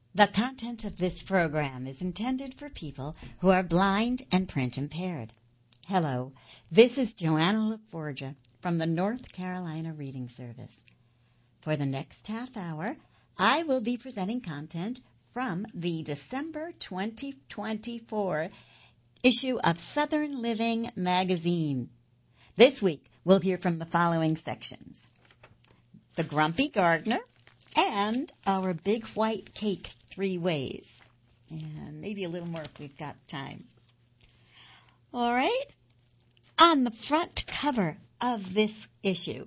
The content of this program is intended for people who are blind and print impaired. Hello, this is Joanna LaForgia from the North Carolina Reading Service. For the next half hour, I will be presenting content from the December 2024 issue of Southern Living magazine. This week, we'll hear from the following sections: The Grumpy Gardener and Our Big White Cake 3 Ways. And maybe a little more if we've got time. All right. On the front cover of this issue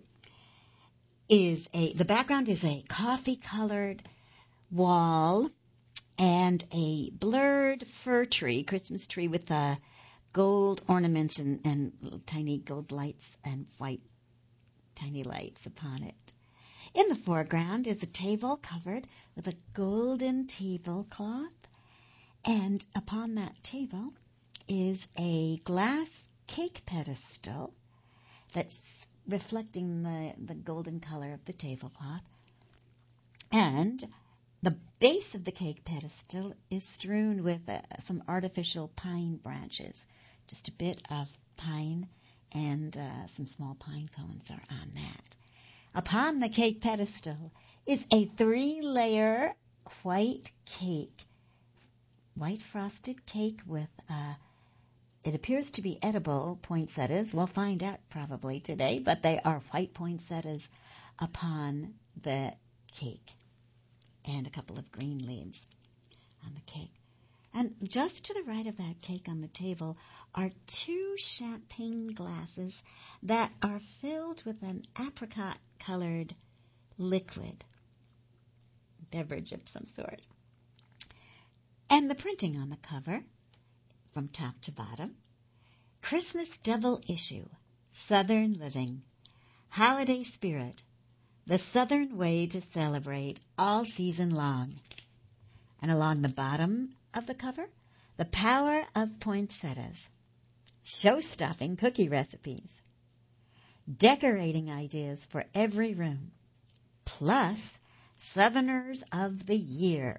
is the background is a coffee-colored wall and a blurred fir tree, Christmas tree with gold ornaments and little tiny gold lights and white tiny lights upon it. In the foreground is a table covered with a golden tablecloth, and upon that table is a glass cake pedestal that's reflecting the golden color of the tablecloth. And the base of the cake pedestal is strewn with some artificial pine branches. Just a bit of pine and some small pine cones are on that. Upon the cake pedestal is a 3-layer white cake, white frosted cake with, it appears to be edible poinsettias. We'll find out probably today, but they are white poinsettias upon the cake, and a couple of green leaves on the cake. And just to the right of that cake on the table are 2 champagne glasses that are filled with an apricot-colored liquid, beverage of some sort. And the printing on the cover, from top to bottom: Christmas Double Issue, Southern Living, Holiday Spirit, the Southern Way to Celebrate all season long. And along the bottom of the cover, The Power of Poinsettias, show-stopping cookie recipes, decorating ideas for every room, plus Southerners of the Year.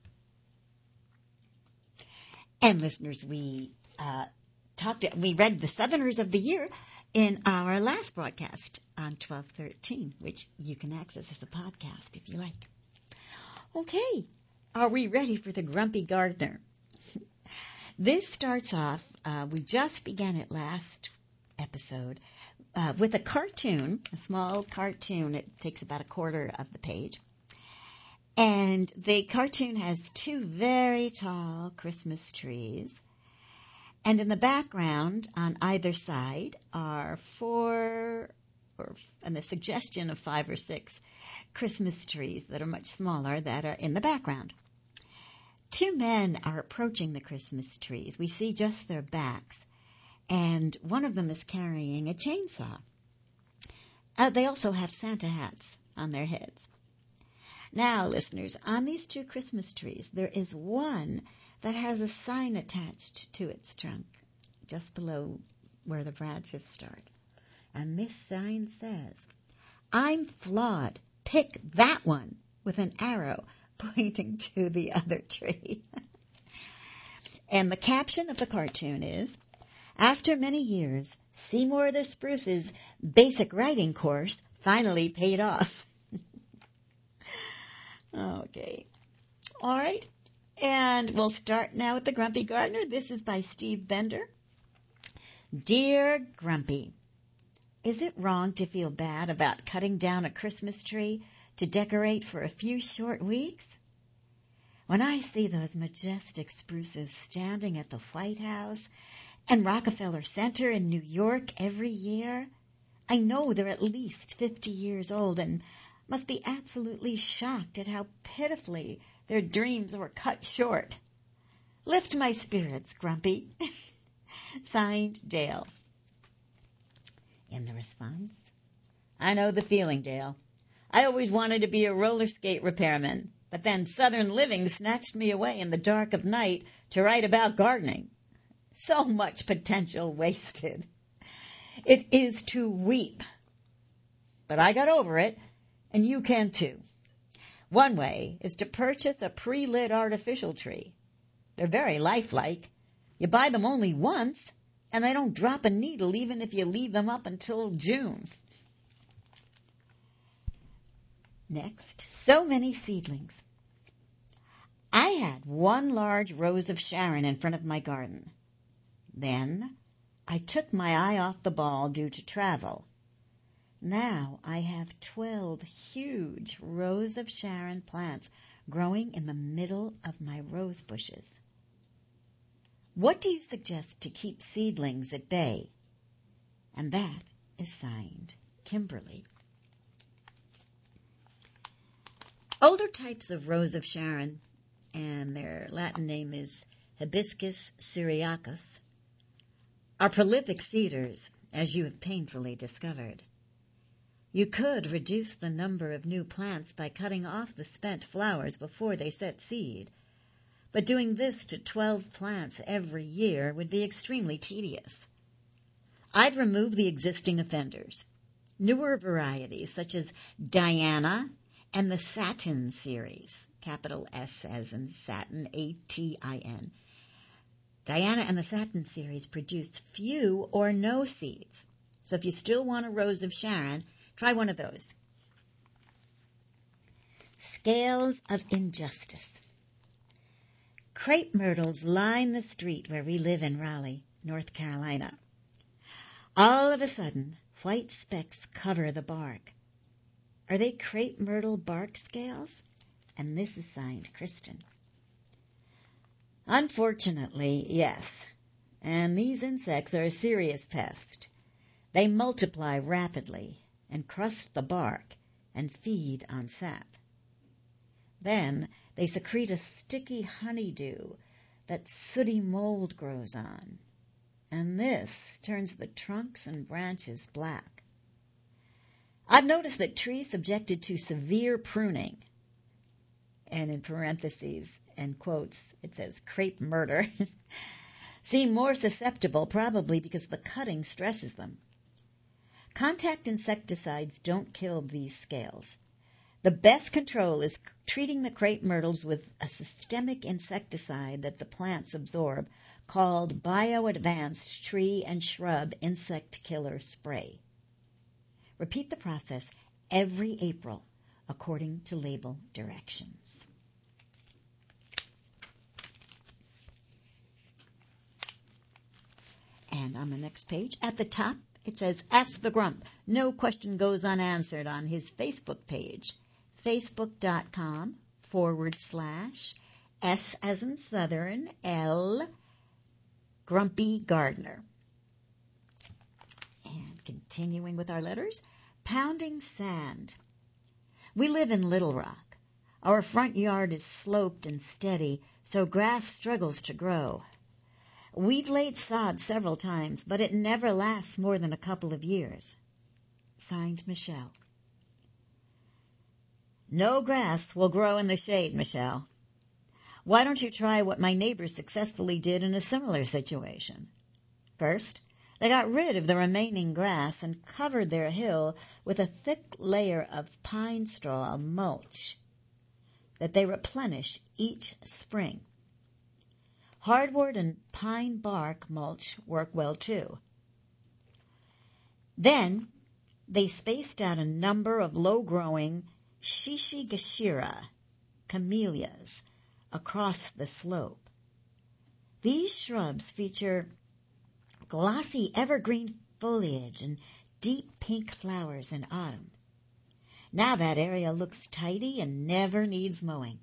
And listeners, we read the Southerners of the Year in our last broadcast on 12/13, which you can access as a podcast if you like. Okay, are we ready for the Grumpy Gardener? This starts off, we just began it last episode, with a cartoon, a small cartoon. It takes about a quarter of the page. And the cartoon has 2 very tall Christmas trees. And in the background, on either side, are 4, and the suggestion of 5 or 6 Christmas trees that are much smaller that are in the background. 2 men are approaching the Christmas trees. We see just their backs, and one of them is carrying a chainsaw. They also have Santa hats on their heads. Now, listeners, on these 2 Christmas trees, there is one that has a sign attached to its trunk, just below where the branches start. And this sign says, "I'm flawed. Pick that one," with an arrow pointing to the other tree. And the caption of the cartoon is, "After many years, Seymour the Spruce's basic writing course finally paid off." Okay. All right. And we'll start now with the Grumpy Gardener. This is by Steve Bender. Dear Grumpy, is it wrong to feel bad about cutting down a Christmas tree to decorate for a few short weeks? When I see those majestic spruces standing at the White House and Rockefeller Center in New York every year, I know they're at least 50 years old and must be absolutely shocked at how pitifully their dreams were cut short. Lift my spirits, Grumpy. Signed, Dale. In the response, I know the feeling, Dale. I always wanted to be a roller skate repairman, but then Southern Living snatched me away in the dark of night to write about gardening. So much potential wasted. It is to weep. But I got over it, and you can too. One way is to purchase a pre-lit artificial tree. They're very lifelike. You buy them only once, and they don't drop a needle even if you leave them up until June. Next, so many seedlings. I had one large rose of Sharon in front of my garden. Then I took my eye off the ball due to travel. Now I have 12 huge Rose of Sharon plants growing in the middle of my rose bushes. What do you suggest to keep seedlings at bay? And that is signed Kimberly. Older types of Rose of Sharon, and their Latin name is Hibiscus syriacus, are prolific seeders, as you have painfully discovered. You could reduce the number of new plants by cutting off the spent flowers before they set seed, but doing this to 12 plants every year would be extremely tedious. I'd remove the existing offenders. Newer varieties such as Diana and the Satin series, capital S as in satin, A-T-I-N. Diana and the Satin series produce few or no seeds. So if you still want a Rose of Sharon, try one of those. Scales of injustice. Crepe myrtles line the street where we live in Raleigh, North Carolina. All of a sudden, white specks cover the bark. Are they crepe myrtle bark scales? And this is signed Kristen. Unfortunately, yes. And these insects are a serious pest. They multiply rapidly and crust the bark and feed on sap. Then they secrete a sticky honeydew that sooty mold grows on, and this turns the trunks and branches black. I've noticed that trees subjected to severe pruning, and in parentheses and quotes it says crepe murder, seem more susceptible, probably because the cutting stresses them. Contact insecticides don't kill these scales. The best control is treating the crepe myrtles with a systemic insecticide that the plants absorb called Bioadvanced Tree and Shrub Insect Killer Spray. Repeat the process every April according to label directions. And on the next page, at the top, it says, Ask the Grump. No question goes unanswered on his Facebook page. Facebook.com/S as in Southern, L, Grumpy Gardener. And continuing with our letters, Pounding Sand. We live in Little Rock. Our front yard is sloped and steady, so grass struggles to grow. We've laid sod several times, but it never lasts more than a couple of years. Signed, Michelle. No grass will grow in the shade, Michelle. Why don't you try what my neighbors successfully did in a similar situation? First, they got rid of the remaining grass and covered their hill with a thick layer of pine straw mulch that they replenish each spring. Hardwood and pine bark mulch work well too. Then they spaced out a number of low-growing Shishigashira camellias across the slope. These shrubs feature glossy evergreen foliage and deep pink flowers in autumn. Now that area looks tidy and never needs mowing.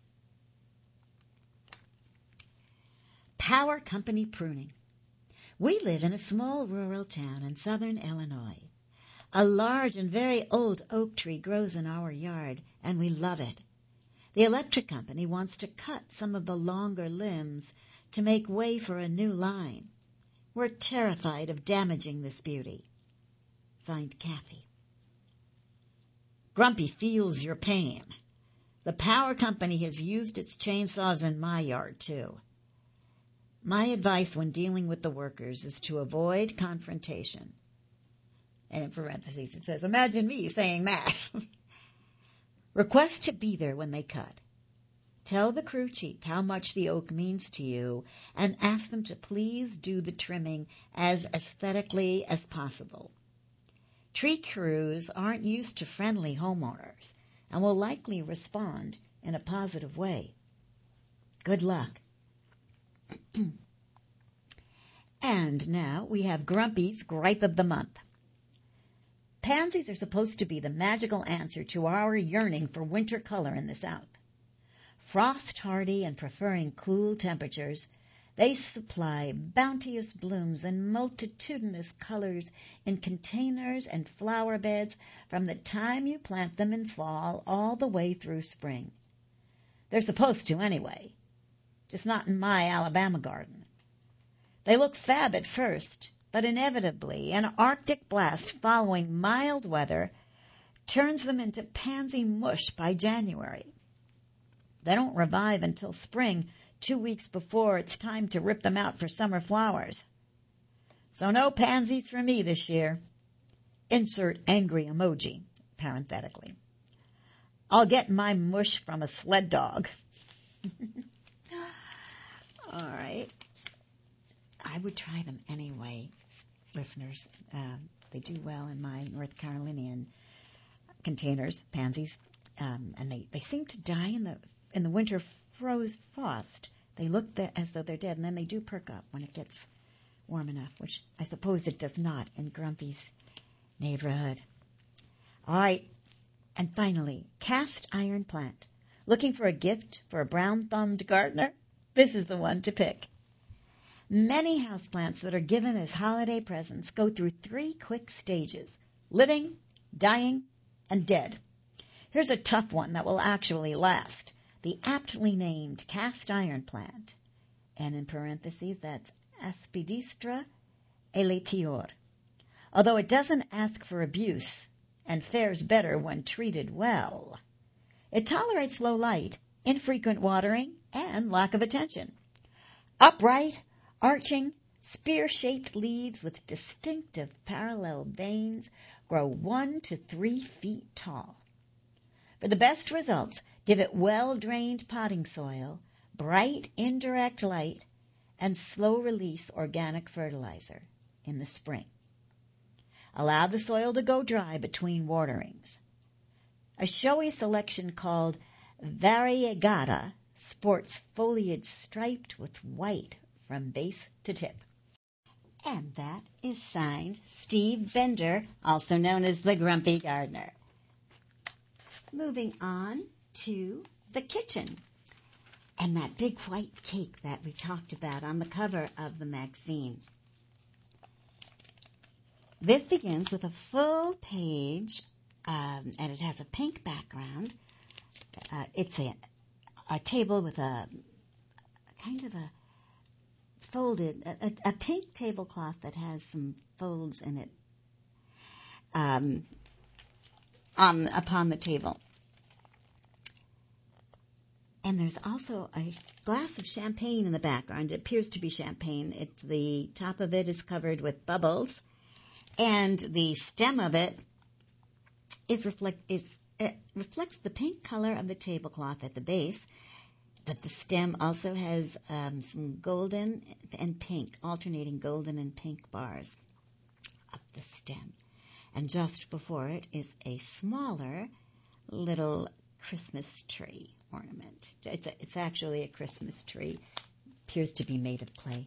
Power company pruning. We live in a small rural town in southern Illinois. A large and very old oak tree grows in our yard, and we love it. The electric company wants to cut some of the longer limbs to make way for a new line. We're terrified of damaging this beauty. Signed, Kathy. Grumpy feels your pain. The power company has used its chainsaws in my yard, too. My advice when dealing with the workers is to avoid confrontation. And in parentheses it says, imagine me saying that. Request to be there when they cut. Tell the crew chief how much the oak means to you and ask them to please do the trimming as aesthetically as possible. Tree crews aren't used to friendly homeowners and will likely respond in a positive way. Good luck. And now we have Grumpy's Gripe of the Month. Pansies are supposed to be the magical answer to our yearning for winter color in the South. Frost-hardy and preferring cool temperatures, they supply bounteous blooms in multitudinous colors in containers and flower beds from the time you plant them in fall all the way through spring. They're supposed to anyway, just not in my Alabama garden. They look fab at first, but inevitably an Arctic blast following mild weather turns them into pansy mush by January. They don't revive until spring, 2 weeks before it's time to rip them out for summer flowers. So no pansies for me this year. Insert angry emoji, parenthetically. I'll get my mush from a sled dog. All right. I would try them anyway, listeners. They do well in my North Carolinian containers, pansies, and they seem to die in the winter frost. They look as though they're dead, and then they do perk up when it gets warm enough, which I suppose it does not in Grumpy's neighborhood. All right, and finally, cast iron plant. Looking for a gift for a brown-thumbed gardener? This is the one to pick. Many houseplants that are given as holiday presents go through 3 quick stages: living, dying, and dead. Here's a tough one that will actually last. The aptly named cast iron plant, and in parentheses, that's Aspidistra elatior. Although it doesn't ask for abuse and fares better when treated well, it tolerates low light, infrequent watering, and lack of attention. Upright, arching, spear-shaped leaves with distinctive parallel veins grow 1 to 3 feet tall. For the best results, give it well-drained potting soil, bright indirect light, and slow-release organic fertilizer in the spring. Allow the soil to go dry between waterings. A showy selection called variegata sports foliage striped with white from base to tip. And that is signed Steve Bender, also known as the Grumpy Gardener. Moving on to the kitchen and that big white cake that we talked about on the cover of the magazine. This begins with a full page, and it has a pink background. It's a table with a kind of a folded, a pink tablecloth that has some folds in it upon the table. And there's also a glass of champagne in the background. It appears to be champagne. The top of it is covered with bubbles, and the stem of it reflects the pink color of the tablecloth at the base, but the stem also has some golden and pink, alternating golden and pink bars up the stem. And just before it is a smaller little Christmas tree ornament. It's actually a Christmas tree. Appears to be made of clay.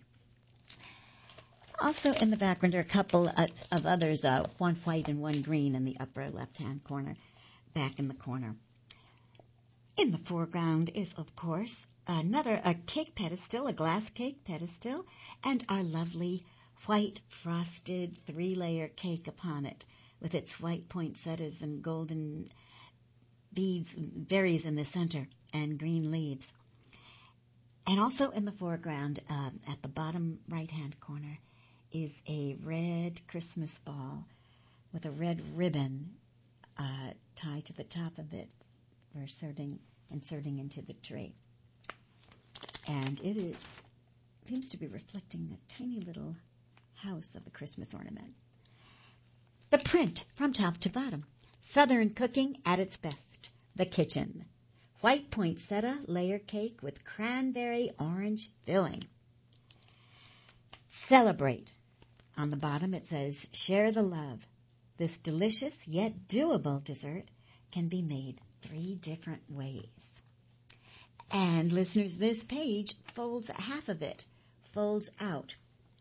Also in the background are a couple of others, one white and one green in the upper left-hand corner, back in the corner. In the foreground is, of course, a cake pedestal, a glass cake pedestal, and our lovely white frosted 3-layer cake upon it, with its white poinsettias and golden beads, berries in the center, and green leaves. And also in the foreground, at the bottom right-hand corner, is a red Christmas ball with a red ribbon tied to the top of it for inserting into the tree. And it seems to be reflecting the tiny little house of a Christmas ornament. The print from top to bottom. Southern cooking at its best. the kitchen. White poinsettia layer cake with cranberry orange filling. Celebrate. On the bottom it says, share the love. This delicious yet doable dessert can be made 3 different ways. And listeners, this page folds half of it, folds out.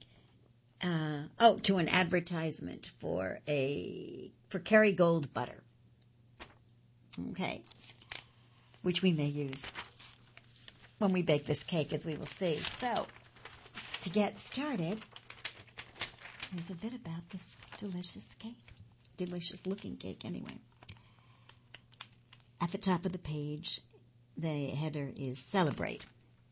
To an advertisement for Kerrygold butter. Okay. Which we may use when we bake this cake, as we will see. So, to get started, here's a bit about this delicious cake. Delicious looking cake, anyway. At the top of the page, the header is Celebrate.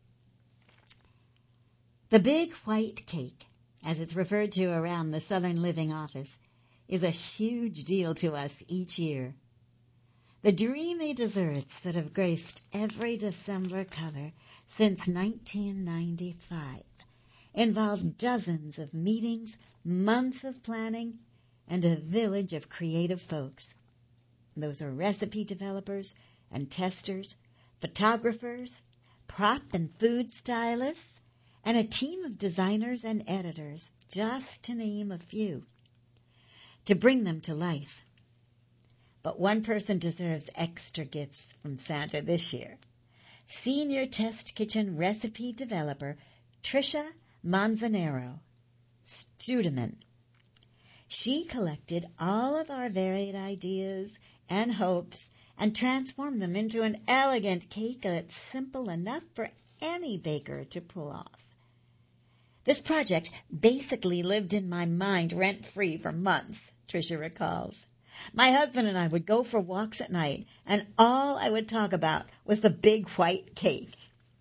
The Big White Cake, as it's referred to around the Southern Living Office, is a huge deal to us each year. The dreamy desserts that have graced every December cover since 1995 involve dozens of meetings, months of planning, and a village of creative folks. Those are recipe developers and testers, photographers, prop and food stylists, and a team of designers and editors, just to name a few, to bring them to life. But one person deserves extra gifts from Santa this year. Senior Test Kitchen recipe developer Tricia Manzanero Studeman. She collected all of our varied ideas and hopes and transformed them into an elegant cake that's simple enough for any baker to pull off. This project basically lived in my mind rent-free for months, Tricia recalls. My husband and I would go for walks at night, and all I would talk about was the big white cake.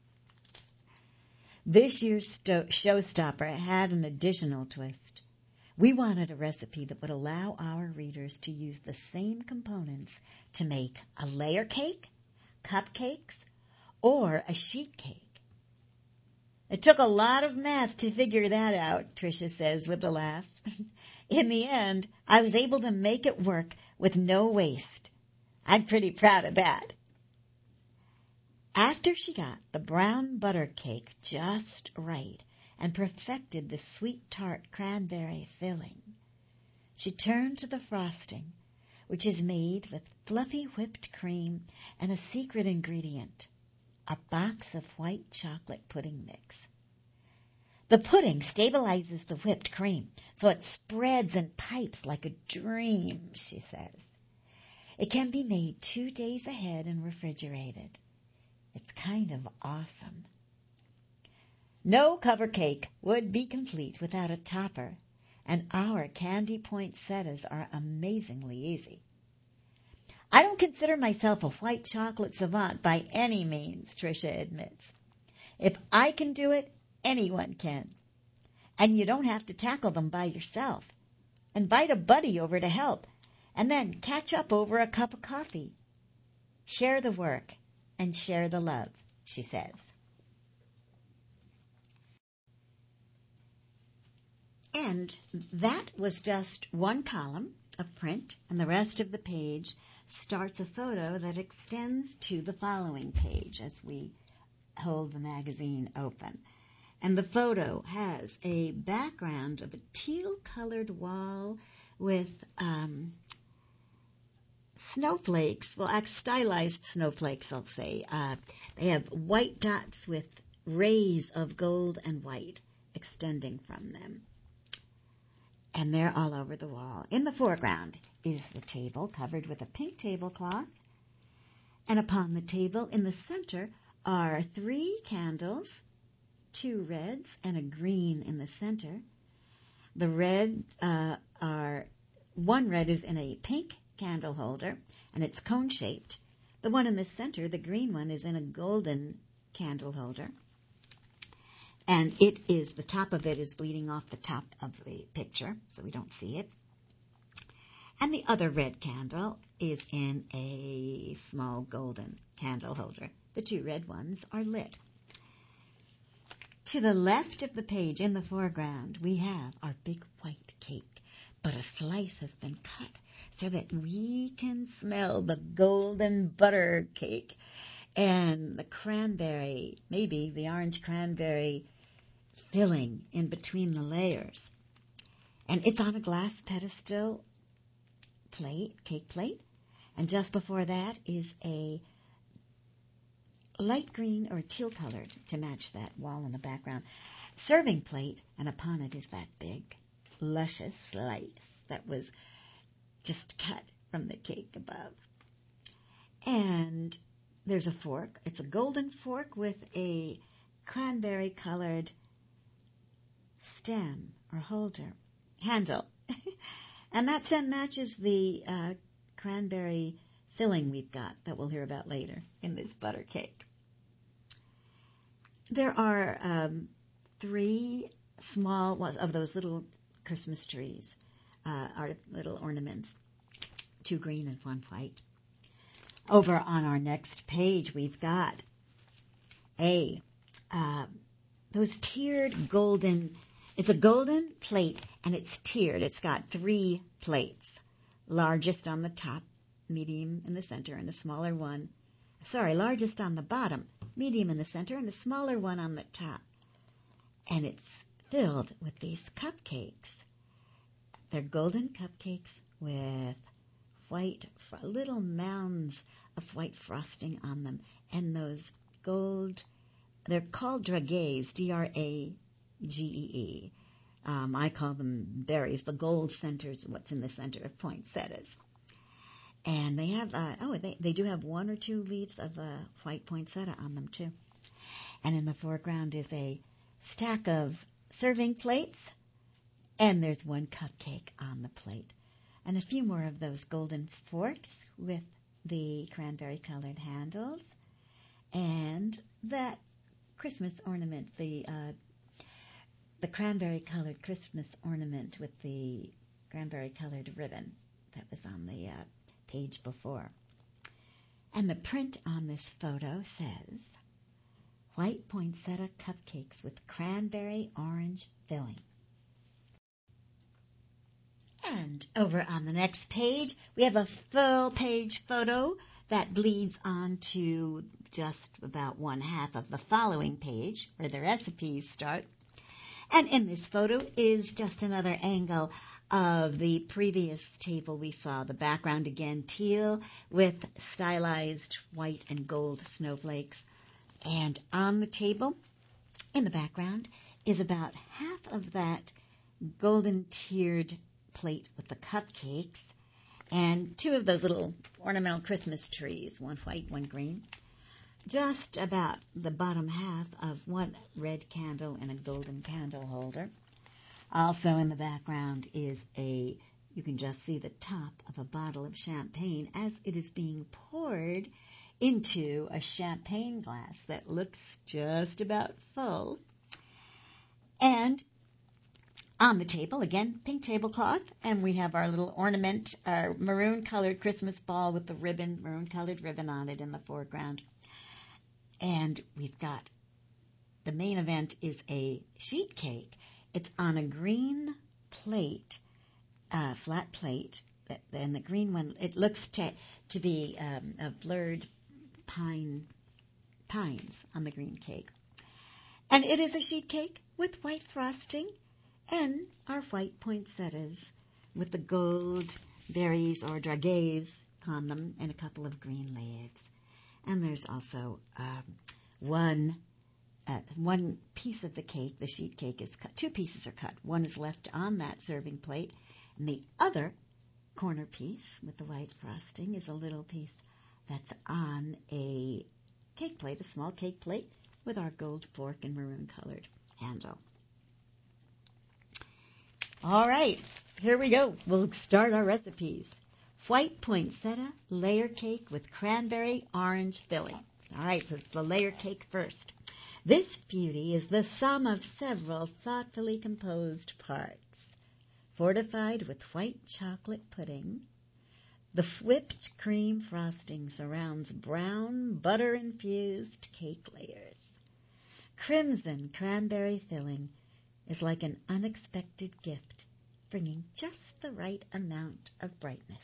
This year's showstopper had an additional twist. We wanted a recipe that would allow our readers to use the same components to make a layer cake, cupcakes, or a sheet cake. It took a lot of math to figure that out, Tricia says with a laugh. In the end, I was able to make it work with no waste. I'm pretty proud of that. After she got the brown butter cake just right and perfected the sweet tart cranberry filling, she turned to the frosting, which is made with fluffy whipped cream and a secret ingredient, a box of white chocolate pudding mix. The pudding stabilizes the whipped cream, so it spreads and pipes like a dream, she says. It can be made 2 days ahead and refrigerated. It's kind of awesome. No cover cake would be complete without a topper, and our candy poinsettias are amazingly easy. I don't consider myself a white chocolate savant by any means, Tricia admits. If I can do it, anyone can. And you don't have to tackle them by yourself. Invite a buddy over to help, and then catch up over a cup of coffee. Share the work and share the love, she says. And that was just one column of print, and the rest of the page starts a photo that extends to the following page as we hold the magazine open. And the photo has a background of a teal-colored wall with snowflakes, stylized snowflakes, I'll say. They have white dots with rays of gold and white extending from them. And they're all over the wall. In the foreground is the table covered with a pink tablecloth. And upon the table in the center are 3 candles, 2 reds and a green in the center. The red one red is in a pink candle holder, and it's cone-shaped. The one in the center, the green one, is in a golden candle holder. And the top of it is bleeding off the top of the picture, so we don't see it. And the other red candle is in a small golden candle holder. The 2 red ones are lit. To the left of the page in the foreground, we have our big white cake, but a slice has been cut so that we can smell the golden butter cake and the cranberry, maybe the orange cranberry filling in between the layers. And it's on a glass pedestal plate, cake plate. And just before that is a light green or teal colored, to match that wall in the background, serving plate. And upon it is that big, luscious slice that was just cut from the cake above. And there's a fork. It's a golden fork with a cranberry-colored stem or handle. And that stem matches the cranberry filling we've got that we'll hear about later in this butter cake. There are 3 small of those little Christmas trees, little ornaments, 2 green and 1 white. Over on our next page, we've got those tiered golden. It's a golden plate, and it's tiered. It's got 3 plates, largest on the top, medium in the center, and a smaller one. Largest on the bottom, medium in the center, and a smaller one on the top. And it's filled with these cupcakes. They're golden cupcakes with little mounds of white frosting on them. And those they're called dragées, Dragee. I call them berries. The gold centers, what's in the center of poinsettias. And they have, they do have 1 or 2 leaves of white poinsettia on them too. And in the foreground is a stack of serving plates, and there's 1 cupcake on the plate. And a few more of those golden forks with the cranberry-colored handles, and that Christmas ornament, the cranberry-colored Christmas ornament with the cranberry-colored ribbon that was on the page before. And the print on this photo says, white poinsettia cupcakes with cranberry orange filling. And over on the next page, we have a full-page photo that bleeds on to just about 1/2 of the following page, where the recipes start. And in this photo is just another angle of the previous table we saw. The background again teal with stylized white and gold snowflakes. And on the table in the background is about half of that golden tiered plate with the cupcakes and 2 of those little ornamental Christmas trees, 1 white, 1 green. Just about the bottom half of 1 red candle and a golden candle holder. Also in the background is you can just see the top of a bottle of champagne as it is being poured into a champagne glass that looks just about full. And on the table, again, pink tablecloth, and we have our little ornament, our maroon-colored Christmas ball with the maroon-colored ribbon on it in the foreground. And we've got the main event is a sheet cake. It's on a green plate, flat plate, and the green one, it looks to be a blurred pines on the green cake. And it is a sheet cake with white frosting and our white poinsettias with the gold berries or dragées on them and a couple of green leaves. And there's also one piece of the cake, the sheet cake is cut. 2 pieces are cut. 1 is left on that serving plate, and the other corner piece with the white frosting is a little piece that's on a cake plate, a small cake plate with our gold fork and maroon-colored handle. All right, here we go. We'll start our recipes. White poinsettia layer cake with cranberry orange filling. All right, so it's the layer cake first. This beauty is the sum of several thoughtfully composed parts. Fortified with white chocolate pudding, the whipped cream frosting surrounds brown butter-infused cake layers. Crimson cranberry filling is like an unexpected gift bringing just the right amount of brightness.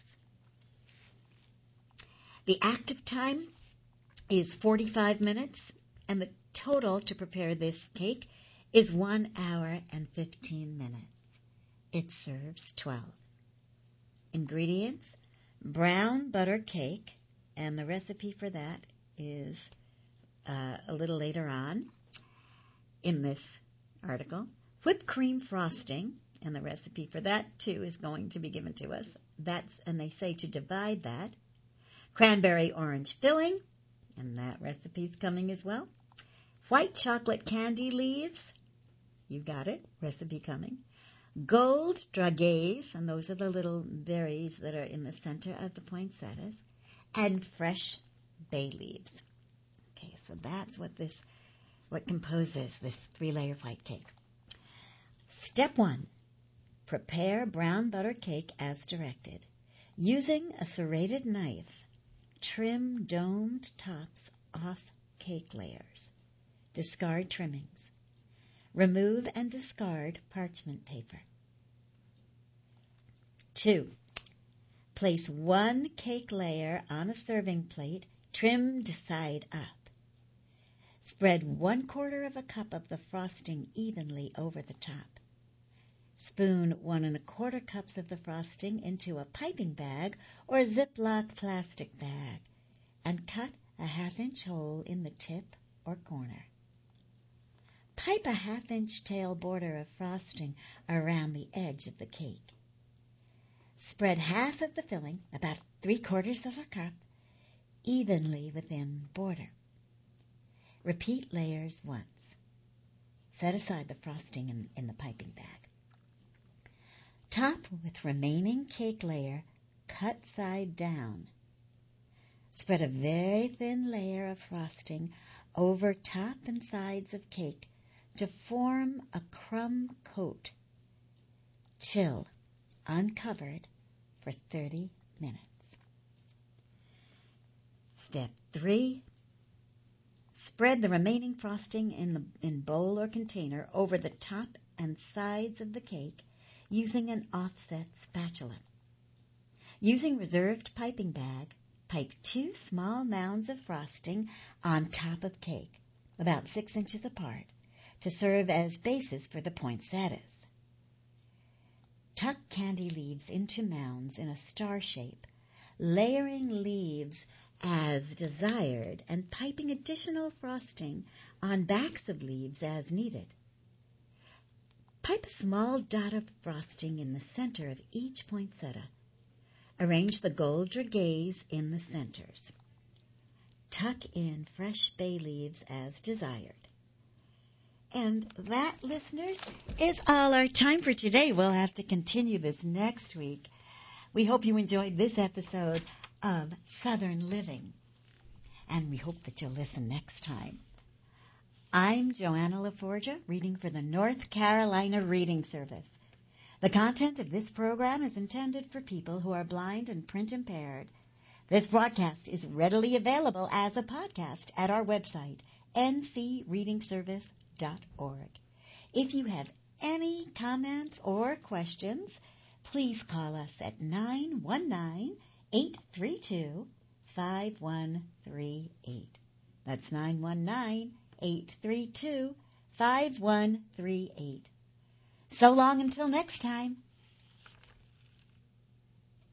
The active time is 45 minutes, and the total to prepare this cake is 1 hour and 15 minutes. It serves 12. Ingredients: brown butter cake, and the recipe for that is a little later on in this article. Whipped cream frosting, and the recipe for that too is going to be given to us. And they say to divide that. Cranberry orange filling, and that recipe's coming as well. White chocolate candy leaves, you got it, recipe coming. Gold dragees, and those are the little berries that are in the center of the poinsettias, and fresh bay leaves. Okay, so that's what composes this 3-layer white cake. Step 1. Prepare brown butter cake as directed. Using a serrated knife, trim domed tops off cake layers. Discard trimmings. Remove and discard parchment paper. 2. Place one cake layer on a serving plate, trimmed side up. Spread 1/4 cup of the frosting evenly over the top. Spoon 1 1/4 cups of the frosting into a piping bag or Ziploc plastic bag and cut a 1/2-inch hole in the tip or corner. Pipe a 1/2-inch tail border of frosting around the edge of the cake. Spread half of the filling, about 3/4 cup, evenly within border. Repeat layers once. Set aside the frosting in the piping bag. Top with remaining cake layer, cut side down. Spread a very thin layer of frosting over top and sides of cake to form a crumb coat. Chill, uncovered, for 30 minutes. Step 3. Spread the remaining frosting in bowl or container over the top and sides of the cake using an offset spatula. Using reserved piping bag, pipe 2 small mounds of frosting on top of cake, about 6 inches apart, to serve as bases for the poinsettias. Tuck candy leaves into mounds in a star shape, layering leaves as desired and piping additional frosting on backs of leaves as needed. Pipe a small dot of frosting in the center of each poinsettia. Arrange the gold dragees in the centers. Tuck in fresh bay leaves as desired. And that, listeners, is all our time for today. We'll have to continue this next week. We hope you enjoyed this episode of Southern Living, and we hope that you'll listen next time. I'm Joanna LaForgia, reading for the North Carolina Reading Service. The content of this program is intended for people who are blind and print impaired. This broadcast is readily available as a podcast at our website, ncreadingservice.org. If you have any comments or questions, please call us at 919-832-5138. That's 919-832-5138. So long until next time.